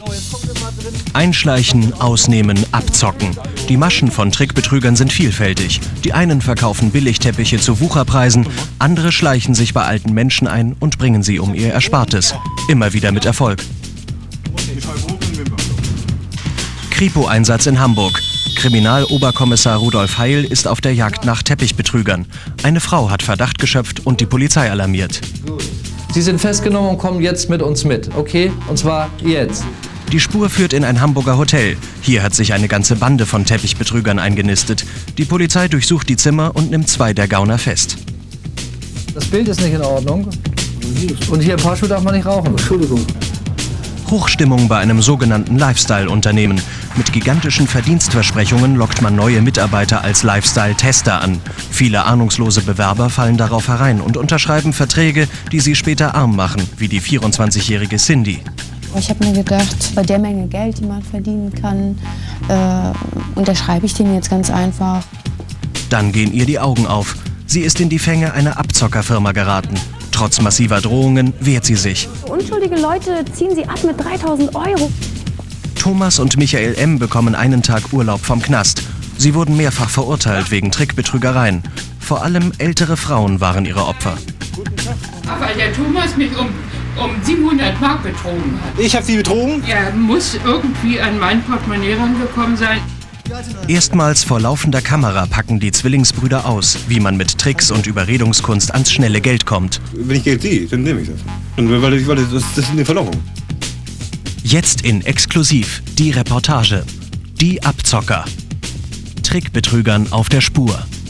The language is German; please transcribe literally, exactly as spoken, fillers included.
Einschleichen, ausnehmen, abzocken. Die Maschen von Trickbetrügern sind vielfältig. Die einen verkaufen Billigteppiche zu Wucherpreisen, andere schleichen sich bei alten Menschen ein und bringen sie um ihr Erspartes. Immer wieder mit Erfolg. Kripo-Einsatz in Hamburg. Kriminaloberkommissar Rudolf Heil ist auf der Jagd nach Teppichbetrügern. Eine Frau hat Verdacht geschöpft und die Polizei alarmiert. Sie sind festgenommen und kommen jetzt mit uns mit, okay? Und zwar jetzt. Die Spur führt in ein Hamburger Hotel. Hier hat sich eine ganze Bande von Teppichbetrügern eingenistet. Die Polizei durchsucht die Zimmer und nimmt zwei der Gauner fest. Das Bild ist nicht in Ordnung. Und hier im Paar-Schuh darf man nicht rauchen. Entschuldigung. Hochstimmung bei einem sogenannten Lifestyle-Unternehmen. Mit gigantischen Verdienstversprechungen lockt man neue Mitarbeiter als Lifestyle-Tester an. Viele ahnungslose Bewerber fallen darauf herein und unterschreiben Verträge, die sie später arm machen, wie die vierundzwanzigjährige Cindy. Ich habe mir gedacht, bei der Menge Geld, die man verdienen kann, äh, unterschreibe ich den jetzt ganz einfach. Dann gehen ihr die Augen auf. Sie ist in die Fänge einer Abzockerfirma geraten. Trotz massiver Drohungen wehrt sie sich. Unschuldige Leute ziehen sie ab mit dreitausend Euro. Thomas und Michael M. bekommen einen Tag Urlaub vom Knast. Sie wurden mehrfach verurteilt wegen Trickbetrügereien. Vor allem ältere Frauen waren ihre Opfer. Weil der Thomas mich um, um siebenhundert Mark betrogen hat. Ich habe Sie betrogen? Er muss irgendwie an mein Portemonnaie rangekommen sein. Erstmals vor laufender Kamera packen die Zwillingsbrüder aus, wie man mit Tricks und Überredungskunst ans schnelle Geld kommt. Wenn ich Geld sehe, dann nehme ich das. Und weil, ich, weil das, das ist eine Verlockung. Jetzt in Exklusiv die Reportage. Die Abzocker. Trickbetrügern auf der Spur.